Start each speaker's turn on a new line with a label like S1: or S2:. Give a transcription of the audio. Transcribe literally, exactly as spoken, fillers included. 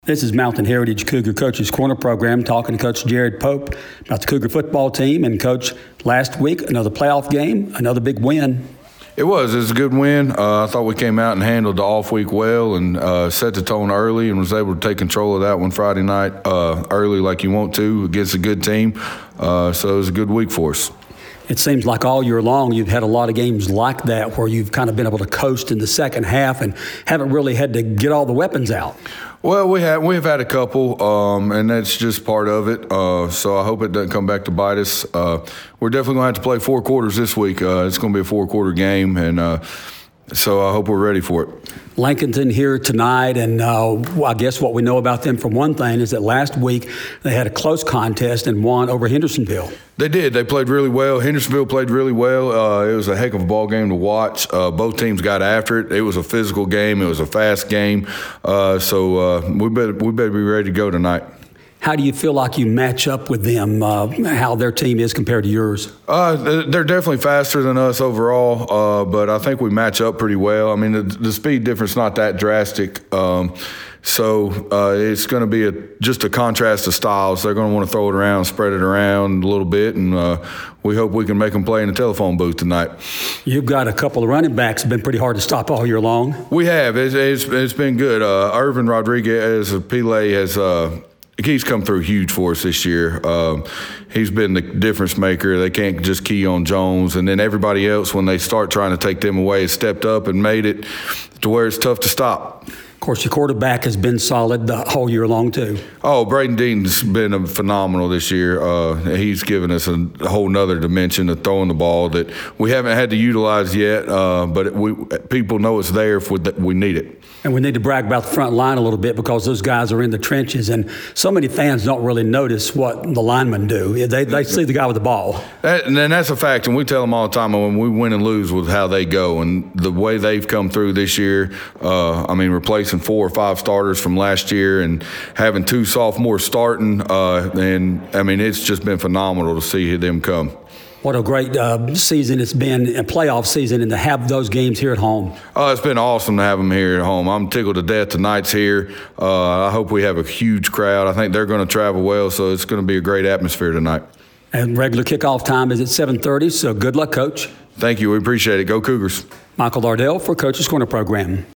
S1: This is Mountain Heritage Cougar Coaches Corner program, talking to Coach Jared Pope about the Cougar football team. And, Coach, last week, another playoff game, another big win.
S2: It was. It was a good win. Uh, I thought we came out and handled the off week well and uh, set the tone early and was able to take control of that one Friday night uh, early like you want to against a good team. Uh, so it was a good week for us.
S1: It seems like all year long you've had a lot of games like that where you've kind of been able to coast in the second half and haven't really had to get all the weapons out.
S2: Well, we have we've had a couple, um, and that's just part of it. Uh, so I hope it doesn't come back to bite us. Uh, we're definitely going to have to play four quarters this week. Uh, it's going to be a four-quarter game, and uh, so I hope we're ready for it.
S1: Lincolnton here tonight, and uh, I guess what we know about them for one thing is that last week they had a close contest and won over Hendersonville.
S2: They did. They played really well. Hendersonville played really well. Uh, it was a heck of a ball game to watch. Uh, both teams got after it. It was a physical game. It was a fast game. Uh, so uh, we better we better be ready to go tonight.
S1: How do you feel like you match up with them, uh, how their team is compared to yours?
S2: Uh, they're definitely faster than us overall, uh, but I think we match up pretty well. I mean, the, the speed difference not that drastic. Um, so uh, it's going to be a, just a contrast of styles. They're going to want to throw it around, spread it around a little bit, and uh, we hope we can make them play in the telephone booth tonight.
S1: You've got a couple of running backs that have been pretty hard to stop all year long.
S2: We have. It's, it's, it's been good. Uh, Irvin Rodriguez, Pele has uh, – he's come through huge for us this year. Um, he's been the difference maker. They can't just key on Jones. And then everybody else, when they start trying to take them away, has stepped up and made it to where it's tough to stop.
S1: Of course, your quarterback has been solid the whole year long, too.
S2: Oh, Braden Dean's been phenomenal this year. Uh, he's given us a whole nother dimension of throwing the ball that we haven't had to utilize yet, uh, but we people know it's there if we, we need it.
S1: And we need to brag about the front line a little bit because those guys are in the trenches, and so many fans don't really notice what the linemen do. They they see the guy with the ball.
S2: That, and that's a fact, and we tell them all the time when we win and lose with how they go. And the way they've come through this year, uh, I mean, replacing four or five starters from last year and having two sophomores starting, uh, and, I mean, it's just been phenomenal to see them come.
S1: What a great uh, season it's been, a playoff season, and to have those games here at home.
S2: Oh, it's been awesome to have them here at home. I'm tickled to death tonight's here. Uh, I hope we have a huge crowd. I think they're going to travel well, so it's going to be a great atmosphere tonight. And
S1: regular kickoff time is at seven thirty, so good luck, Coach.
S2: Thank you. We appreciate it. Go Cougars.
S1: Michael Lardell for Coach's Corner program.